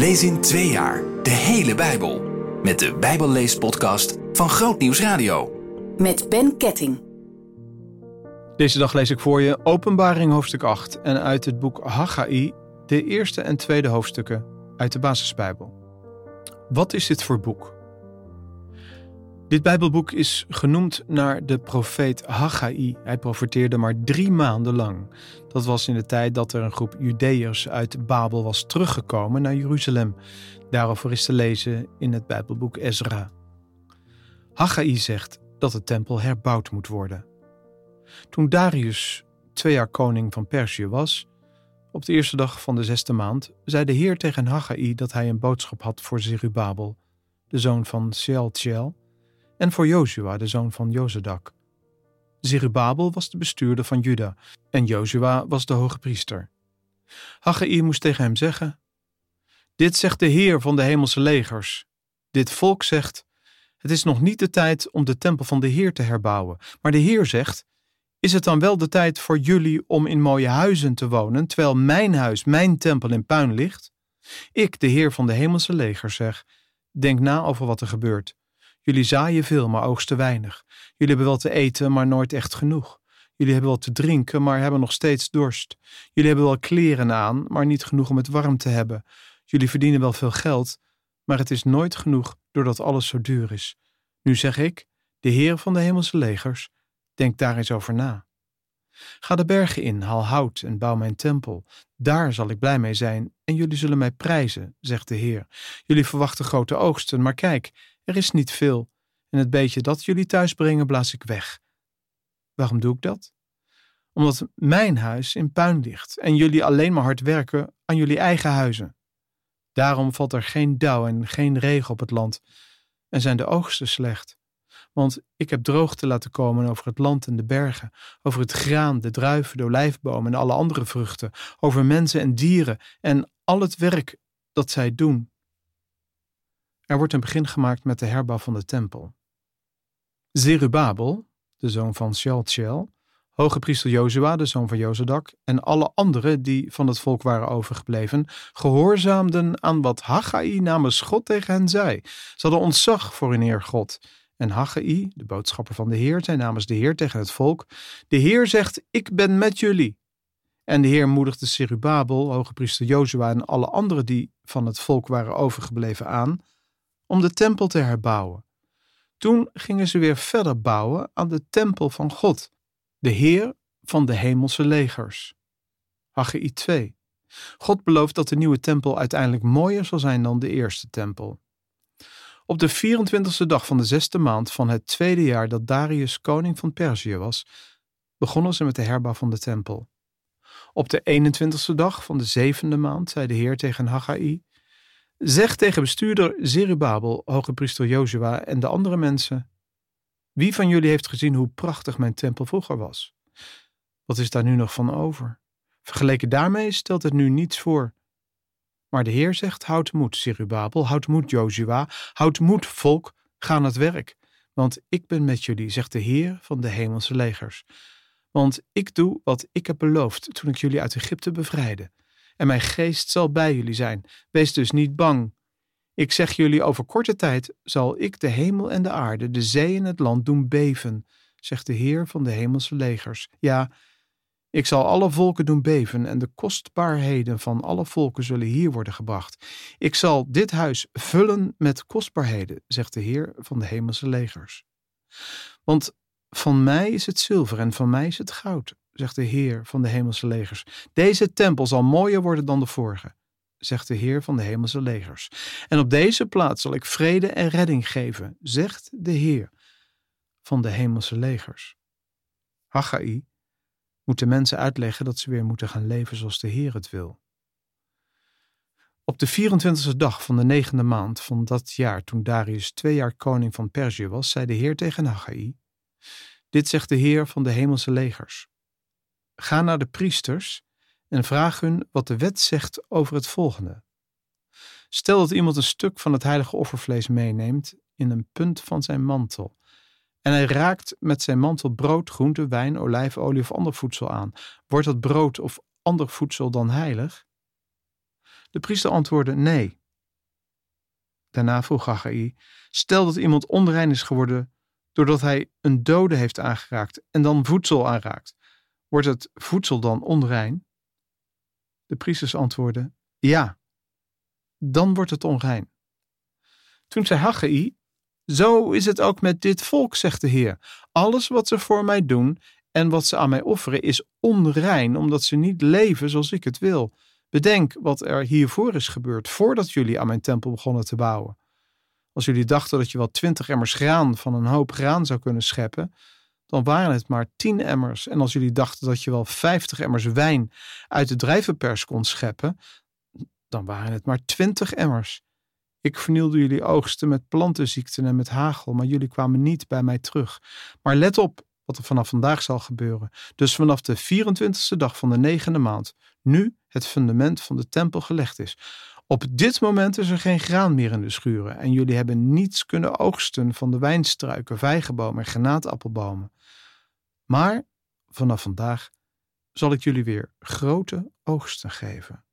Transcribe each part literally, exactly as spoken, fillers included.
Lees in twee jaar de hele Bijbel met de Bijbelleespodcast van Groot Nieuws Radio. Met Ben Ketting. Deze dag lees ik voor je Openbaring hoofdstuk acht en uit het boek Haggai de eerste en tweede hoofdstukken uit de basisbijbel. Wat is dit voor boek? Dit Bijbelboek is genoemd naar de profeet Haggai. Hij profeteerde maar drie maanden lang. Dat was in de tijd dat er een groep Judeërs uit Babel was teruggekomen naar Jeruzalem. Daarover is te lezen in het Bijbelboek Ezra. Haggai zegt dat de tempel herbouwd moet worden. Toen Darius twee jaar koning van Perzië was, op de eerste dag van de zesde maand, zei de Heer tegen Haggai dat hij een boodschap had voor Zerubabel, de zoon van Shealtiel, en voor Jozua, de zoon van Jozadak. Zerubabel was de bestuurder van Juda en Jozua was de hoge priester. Haggai moest tegen hem zeggen: Dit zegt de Heer van de hemelse legers. Dit volk zegt: Het is nog niet de tijd om de tempel van de Heer te herbouwen. Maar de Heer zegt: Is het dan wel de tijd voor jullie om in mooie huizen te wonen, terwijl mijn huis, mijn tempel in puin ligt? Ik, de Heer van de hemelse legers, zeg: Denk na over wat er gebeurt. Jullie zaaien veel, maar oogsten weinig. Jullie hebben wel te eten, maar nooit echt genoeg. Jullie hebben wel te drinken, maar hebben nog steeds dorst. Jullie hebben wel kleren aan, maar niet genoeg om het warm te hebben. Jullie verdienen wel veel geld, maar het is nooit genoeg doordat alles zo duur is. Nu zeg ik, de Heer van de hemelse legers, denk daar eens over na. Ga de bergen in, haal hout en bouw mijn tempel. Daar zal ik blij mee zijn en jullie zullen mij prijzen, zegt de Heer. Jullie verwachten grote oogsten, maar kijk, er is niet veel. En het beetje dat jullie thuis brengen, blaas ik weg. Waarom doe ik dat? Omdat mijn huis in puin ligt en jullie alleen maar hard werken aan jullie eigen huizen. Daarom valt er geen dauw en geen regen op het land en zijn de oogsten slecht. Want ik heb droogte laten komen over het land en de bergen, over het graan, de druiven, de olijfbomen en alle andere vruchten, over mensen en dieren en al het werk dat zij doen. Er wordt een begin gemaakt met de herbouw van de tempel. Zerubabel, de zoon van Shealtiel, hoge priester Jozua, de zoon van Jozadak, en alle anderen die van het volk waren overgebleven, gehoorzaamden aan wat Haggai namens God tegen hen zei. Ze hadden ontzag voor hun Heer God. En Haggai, de boodschapper van de Heer, zei namens de Heer tegen het volk: De Heer zegt, ik ben met jullie. En de Heer moedigde Zerubabel, hoge priester Jozua en alle anderen die van het volk waren overgebleven aan, om de tempel te herbouwen. Toen gingen ze weer verder bouwen aan de tempel van God, de Heer van de hemelse legers. Haggai twee. God belooft dat de nieuwe tempel uiteindelijk mooier zal zijn dan de eerste tempel. Op de vierentwintigste dag van de zesde maand van het tweede jaar dat Darius koning van Perzië was, begonnen ze met de herbouw van de tempel. Op de eenentwintigste dag van de zevende maand zei de Heer tegen Haggai: Zeg tegen bestuurder Zerubabel, hoge priester Jozua en de andere mensen: Wie van jullie heeft gezien hoe prachtig mijn tempel vroeger was? Wat is daar nu nog van over? Vergeleken daarmee stelt het nu niets voor. Maar de Heer zegt: Houd moed, Zerubabel, houd moed, Jozua, houd moed, volk, ga aan het werk. Want ik ben met jullie, zegt de Heer van de hemelse legers. Want ik doe wat ik heb beloofd toen ik jullie uit Egypte bevrijdde. En mijn geest zal bij jullie zijn. Wees dus niet bang. Ik zeg jullie, over korte tijd zal ik de hemel en de aarde, de zee en het land doen beven, zegt de Heer van de hemelse legers. Ja, ik zal alle volken doen beven en de kostbaarheden van alle volken zullen hier worden gebracht. Ik zal dit huis vullen met kostbaarheden, zegt de Heer van de hemelse legers. Want van mij is het zilver en van mij is het goud, zegt de Heer van de hemelse legers. Deze tempel zal mooier worden dan de vorige, zegt de Heer van de hemelse legers. En op deze plaats zal ik vrede en redding geven, zegt de Heer van de hemelse legers. Haggai moet de mensen uitleggen dat ze weer moeten gaan leven zoals de Heer het wil. Op de vierentwintigste dag van de negende maand van dat jaar, toen Darius twee jaar koning van Perzië was, zei de Heer tegen Haggai: Dit zegt de Heer van de hemelse legers. Ga naar de priesters en vraag hun wat de wet zegt over het volgende. Stel dat iemand een stuk van het heilige offervlees meeneemt in een punt van zijn mantel, en hij raakt met zijn mantel brood, groente, wijn, olijfolie of ander voedsel aan. Wordt dat brood of ander voedsel dan heilig? De priester antwoordde: Nee, Daarna vroeg Haggai, stel dat iemand onrein is geworden doordat hij een dode heeft aangeraakt en dan voedsel aanraakt. Wordt het voedsel dan onrein? De priesters antwoordden, ja, dan wordt het onrein. Toen zei Haggai, zo is het ook met dit volk, zegt de Heer. Alles wat ze voor mij doen en wat ze aan mij offeren is onrein, omdat ze niet leven zoals ik het wil. Bedenk wat er hiervoor is gebeurd, voordat jullie aan mijn tempel begonnen te bouwen. Als jullie dachten dat je wel twintig emmers graan van een hoop graan zou kunnen scheppen, dan waren het maar tien emmers. En als jullie dachten dat je wel vijftig emmers wijn uit de drijvenpers kon scheppen, dan waren het maar twintig emmers. Ik vernielde jullie oogsten met plantenziekten en met hagel, maar jullie kwamen niet bij mij terug. Maar let op wat er vanaf vandaag zal gebeuren. Dus vanaf de vierentwintigste dag van de negende maand, nu het fundament van de tempel gelegd is. Op dit moment is er geen graan meer in de schuren en jullie hebben niets kunnen oogsten van de wijnstruiken, vijgenbomen en granaatappelbomen. Maar vanaf vandaag zal ik jullie weer grote oogsten geven.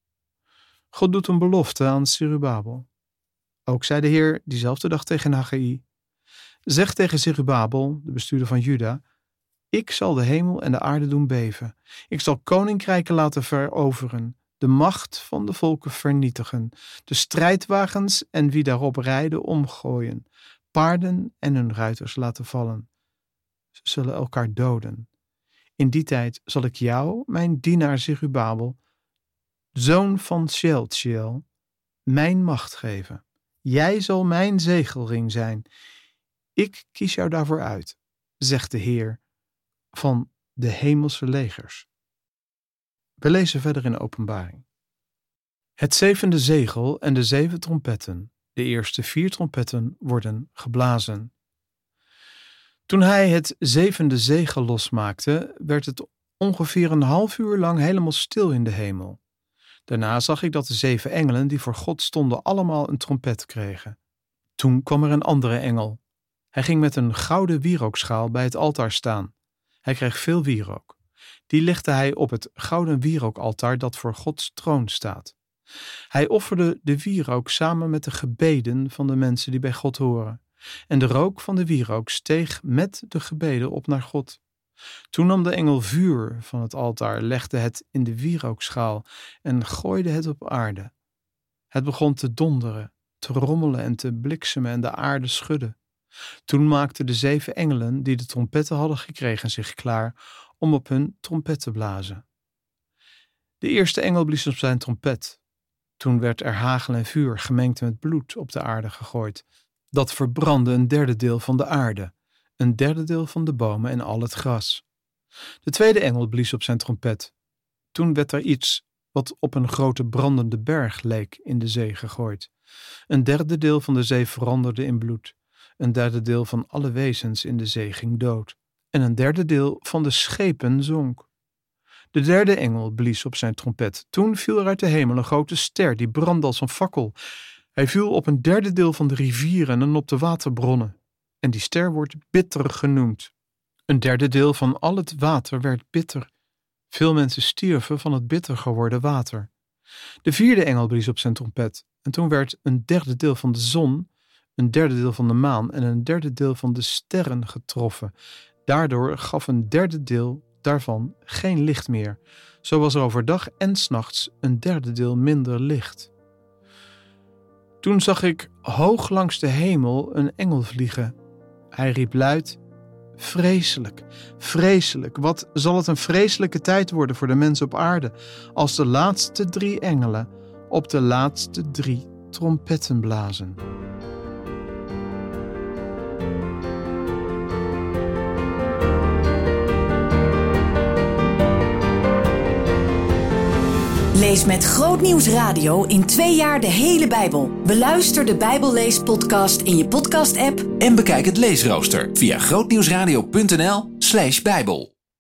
God doet een belofte aan Zerubabel. Ook zei de Heer diezelfde dag tegen Haggai, zeg tegen Zerubabel, de bestuurder van Juda, ik zal de hemel en de aarde doen beven. Ik zal koninkrijken laten veroveren, de macht van de volken vernietigen, de strijdwagens en wie daarop rijden omgooien, paarden en hun ruiters laten vallen. Ze zullen elkaar doden. In die tijd zal ik jou, mijn dienaar Zerubabel, zoon van Shealtiel, mijn macht geven. Jij zal mijn zegelring zijn. Ik kies jou daarvoor uit, zegt de Heer van de hemelse legers. We lezen verder in Openbaring. Het zevende zegel en de zeven trompetten, de eerste vier trompetten, worden geblazen. Toen hij het zevende zegel losmaakte, werd het ongeveer een half uur lang helemaal stil in de hemel. Daarna zag ik dat de zeven engelen die voor God stonden allemaal een trompet kregen. Toen kwam er een andere engel. Hij ging met een gouden wierookschaal bij het altaar staan. Hij kreeg veel wierook. Die legde hij op het gouden wierookaltaar dat voor Gods troon staat. Hij offerde de wierook samen met de gebeden van de mensen die bij God horen. En de rook van de wierook steeg met de gebeden op naar God. Toen nam de engel vuur van het altaar, legde het in de wierookschaal en gooide het op aarde. Het begon te donderen, te rommelen en te bliksemen en de aarde schudde. Toen maakten de zeven engelen die de trompetten hadden gekregen zich klaar om op hun trompet te blazen. De eerste engel blies op zijn trompet. Toen werd er hagel en vuur gemengd met bloed op de aarde gegooid. Dat verbrandde een derde deel van de aarde, een derde deel van de bomen en al het gras. De tweede engel blies op zijn trompet. Toen werd er iets wat op een grote brandende berg leek in de zee gegooid. Een derde deel van de zee veranderde in bloed. Een derde deel van alle wezens in de zee ging dood. En een derde deel van de schepen zonk. De derde engel blies op zijn trompet. Toen viel er uit de hemel een grote ster die brandde als een fakkel. Hij viel op een derde deel van de rivieren en op de waterbronnen. En die ster wordt bitter genoemd. Een derde deel van al het water werd bitter. Veel mensen stierven van het bitter geworden water. De vierde engel blies op zijn trompet. En toen werd een derde deel van de zon, een derde deel van de maan en een derde deel van de sterren getroffen. Daardoor gaf een derde deel daarvan geen licht meer. Zo was er overdag en 's nachts een derde deel minder licht. Toen zag ik hoog langs de hemel een engel vliegen. Hij riep luid: vreselijk, vreselijk, wat zal het een vreselijke tijd worden voor de mensen op aarde, als de laatste drie engelen op de laatste drie trompetten blazen. Lees met Grootnieuws Radio in twee jaar de hele Bijbel. Beluister de Bijbelleespodcast in je podcast-app En bekijk het leesrooster via grootnieuwsradio punt n l slash bijbel.